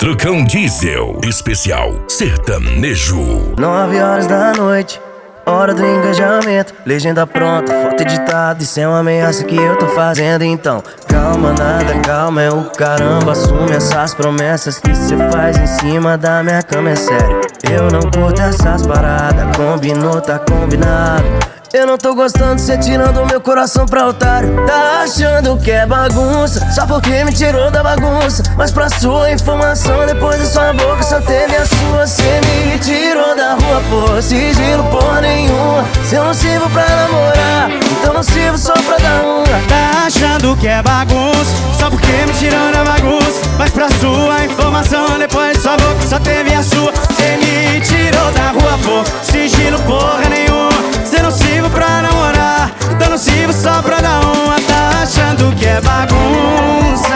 Trucão Diesel, especial sertanejo. 9 horas da noite, hora do engajamento. Legenda pronta, foto editada. Isso é uma ameaça que eu tô fazendo. Então, calma, nada, calma é o caramba. Assume essas promessas que cê faz em cima da minha cama, é sério. Eu não curto essas paradas, combinou, tá combinado. Eu não tô gostando de cê tirando meu coração pra otário. Tá achando que é bagunça, só porque me tirou da bagunça. Mas pra sua informação, depois da sua boca só teve a sua. Cê me tirou da rua por sigilo, porra nenhuma. Se eu não sirvo pra namorar, então não sirvo só pra dar uma. Tá achando que é bagunça, só porque me tirou da bagunça. Mas pra sua informação, depois da sua boca só teve a sua. Cê me tirou da rua por sigilo, porra nenhuma. Cê não sirvo pra namorar, então não sirvo só pra dar uma. Tá achando que é bagunça.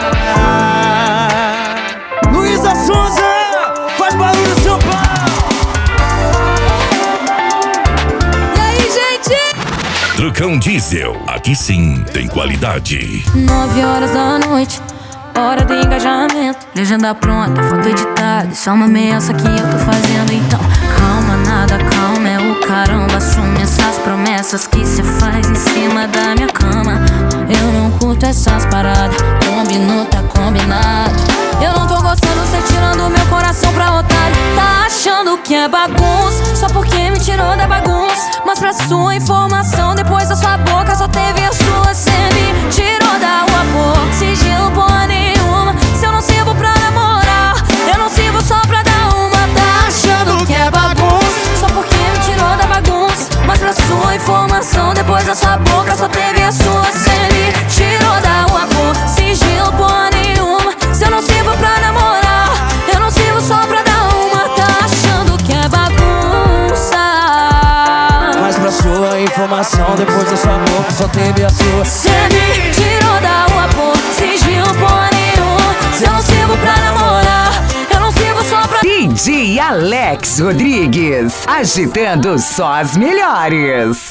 Luísa Sonza, faz barulho São Paulo. E aí, gente? Trucão Diesel, aqui sim tem qualidade. 9 horas da noite, hora do engajamento. Legenda pronta, foto editada. Isso é uma ameaça que eu tô fazendo. Então, calma, nada, calma é o caramba. Assume essas promessas que cê faz em cima da minha cama. Eu não curto essas paradas, combinou, tá combinado. Eu não tô gostando, cê tirando meu coração pra otário. Tá achando que é bagunça, só porque me tirou da bagunça. Mas pra sua informação, depois da sua boca só teve a sua. Cê me tirou da rua por sigilo, porra nenhuma. Se eu não sirvo pra namorar, eu não sirvo só pra dar uma. Tá achando que é bagunça, só porque me tirou da bagunça. Mas pra sua informação, depois da sua boca só teve a sua. Cê me tirou da rua por sigilo, porra nenhuma. Se eu não sirvo pra namorar, eu não sirvo só pra dar uma. Tá achando que é bagunça. Mas pra sua informação, depois da sua boca só teve a sua. Cê me tirou da rua por sigilo, porra nenhuma. Se eu não sirvo pra namorar, eu não sirvo só pra... DJ Alex Rodrigues, agitando só as melhores.